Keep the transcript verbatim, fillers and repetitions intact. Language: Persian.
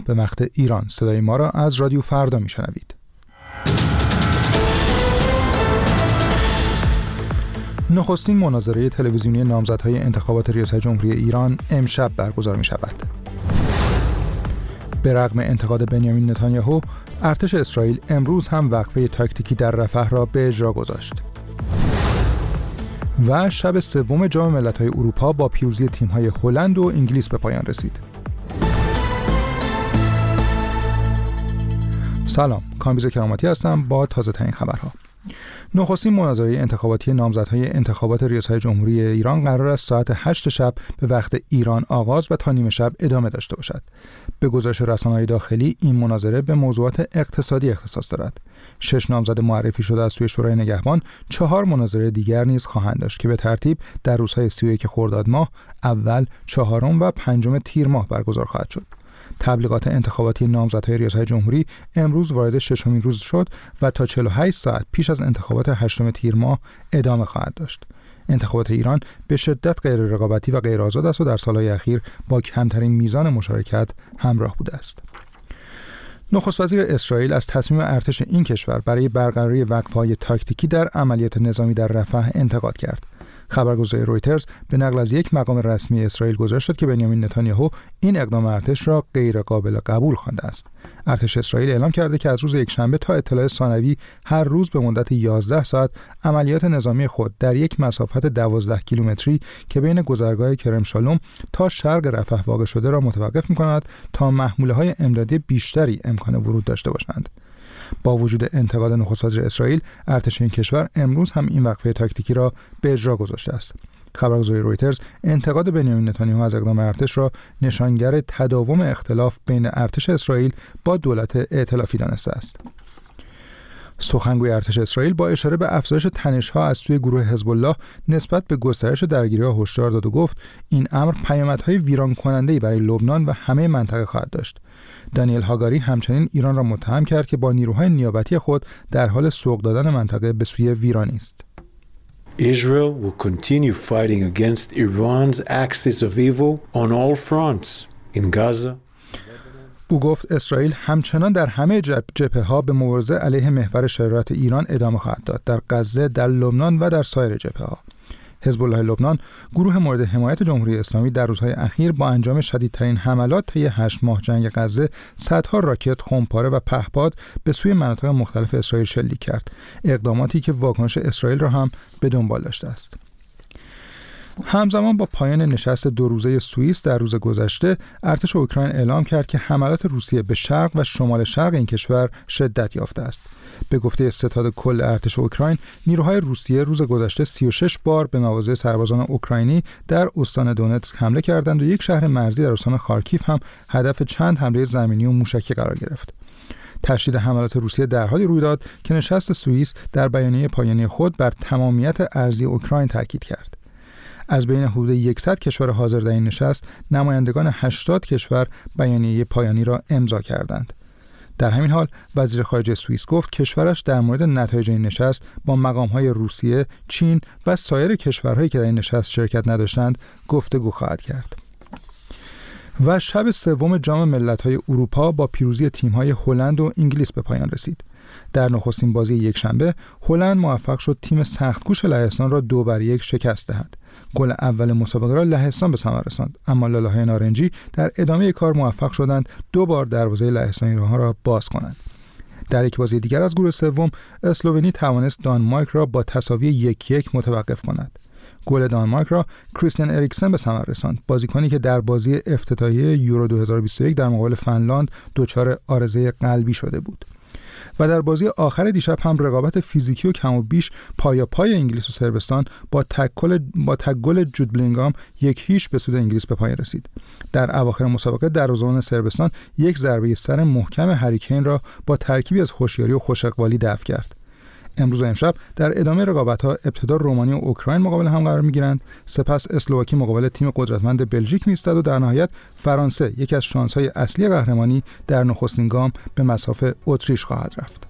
به وقت ایران. صدای ما را از رادیو فردا میشنوید. نخستین مناظره تلویزیونی نامزدهای انتخابات ریاست جمهوری ایران امشب برگزار می شود. به رغم انتقاد بنیامین نتانیاهو، ارتش اسرائیل امروز هم وقفه تاکتیکی در رفح را به اجرا گذاشت. و شب سوم جام ملت‌های اروپا با پیروزی تیم‌های هلند و انگلیس به پایان رسید. سلام، کامبیز کراماتی هستم با تازه ترین خبرها. نخستین مناظره انتخاباتی نامزدهای انتخابات ریاست جمهوری ایران قرار است ساعت هشت شب به وقت ایران آغاز و تا نیمه شب ادامه داشته باشد. به گزارش رسانه‌های داخلی این مناظره به موضوعات اقتصادی اختصاص دارد. شش نامزد معرفی شده از سوی شورای نگهبان، چهار مناظره دیگر نیز خواهند داشت که به ترتیب در روزهای سی و یک خرداد ماه، اول، چهارم و پنجم تیر ماه برگزار خواهد شد. تبلیغات انتخاباتی نامزدهای ریاست جمهوری امروز وارد ششمین روز شد و تا چهل و هشت ساعت پیش از انتخابات هشتم تیر ماه ادامه خواهد داشت. انتخابات ایران به شدت غیر رقابتی و غیر آزاد است و در سالهای اخیر با کمترین میزان مشارکت همراه بوده است. نخست وزیر اسرائیل از تصمیم ارتش این کشور برای برقراری وقفه‌های تاکتیکی در عملیات نظامی در رفح انتقاد کرد. خبرگزاری رویترز به نقل از یک مقام رسمی اسرائیل گزارش داد که بنیامین نتانیاهو این اقدام ارتش را غیر قابل قبول خوانده است. ارتش اسرائیل اعلام کرده که از روز یکشنبه تا اطلاع ثانوی هر روز به مدت یازده ساعت عملیات نظامی خود در یک مسافت دوازده کیلومتری که بین گذرگاه کرم شالوم تا شرق رفح واقع شده را متوقف می‌کند تا محموله‌های امدادی بیشتری امکان ورود داشته باشند. با وجود انتقاد نخست وزیر اسرائیل، ارتش این کشور امروز هم این وقفه تاکتیکی را به اجرا گذاشته است. خبرگزاری رویترز انتقاد بنیامین نتانیاهو از اقدام ارتش را نشانگر تداوم اختلاف بین ارتش اسرائیل با دولت ائتلافی دانسته است. سخنگوی ارتش اسرائیل با اشاره به افزایش تنش‌ها از سوی گروه حزب الله نسبت به گسترش درگیری‌ها هشدار داد و گفت این امر پیامدهای ویران کننده‌ای برای لبنان و همه منطقه خواهد داشت. دانیل هاگاری همچنین ایران را متهم کرد که با نیروهای نیابتی خود در حال سوق دادن منطقه به سوی ویرانی است. Israel will continue fighting against Iran's axis of evil on all fronts in Gaza. او گفت اسرائیل همچنان در همه جبهه‌ها به مبارزه علیه محور شرارت ایران ادامه خواهد داد، در غزه، در لبنان و در سایر جبهه‌ها. حزب الله لبنان، گروه مورد حمایت جمهوری اسلامی، در روزهای اخیر با انجام شدیدترین حملات طی هشت ماه جنگ غزه صدها راکت، خمپاره و پهپاد به سوی مناطق مختلف اسرائیل شلیک کرد، اقداماتی که واکنش اسرائیل را هم به دنبال داشته است. همزمان با پایان نشست دو روزه سوئیس در روز گذشته، ارتش اوکراین اعلام کرد که حملات روسیه به شرق و شمال شرق این کشور شدت یافته است. به گفته ستاد کل ارتش اوکراین، نیروهای روسیه روز گذشته سی و شش بار به مواضع سربازان اوکراینی در استان دونتسک حمله کردند و یک شهر مرزی در استان خارکیف هم هدف چند حمله زمینی و موشکی قرار گرفت. تشدید حملات روسیه در حالی روی داد که نشست سوئیس در بیانیه پایانی خود بر تمامیت ارضی اوکراین تاکید کرد. از بین حدود صد کشور حاضر در این نشست، نمایندگان هشتاد کشور بیانیه پایانی را امضا کردند. در همین حال وزیر خارجه سوئیس گفت کشورش در مورد نتایج این نشست با مقام‌های روسیه، چین و سایر کشورهایی که در این نشست شرکت نداشتند گفتگو خواهد کرد. و شب سوم جام ملت‌های اروپا با پیروزی تیم‌های هلند و انگلیس به پایان رسید. در نخستین بازی یکشنبه، هلند موفق شد تیم سخت‌کوش لهستان را دو بر یک شکست دهد. گل اول مسابقه را لهستان به ثمر رساند، اما لاله‌های نارنجی در ادامه کار موفق شدند دو بار دروازه لهستانی‌ها را باز کنند. در یک بازی دیگر از گروه سوم، اسلوونی توانست دانمارک را با تساوی یک یک متوقف کند. گل دانمارک را کریستیان اریکسن به ثمر رساند، بازیکنی که در بازی افتتاحیه یورو دو هزار و بیست و یک در مقابل فنلاند دچار عارضه قلبی شده بود. و در بازی آخر دیشب هم رقابت فیزیکی و کم و بیش پایاپای انگلیس و صربستان با تکل با تگل جود بلینگام یک هیچ به سود انگلیس به پایان رسید. در اواخر مسابقه دروازه‌بان صربستان یک ضربه سر محکم هری کین را با ترکیبی از هوشیاری و خوش اقبالی دفع کرد. امروز و امشب در ادامه رقابت‌ها ابتدا رومانی و اوکراین مقابل هم قرار می‌گیرند، سپس اسلواکی مقابل تیم قدرتمند بلژیک می‌ایستد و در نهایت فرانسه، یکی از شانس‌های اصلی قهرمانی، در نخستین گام به مصاف اتریش خواهد رفت.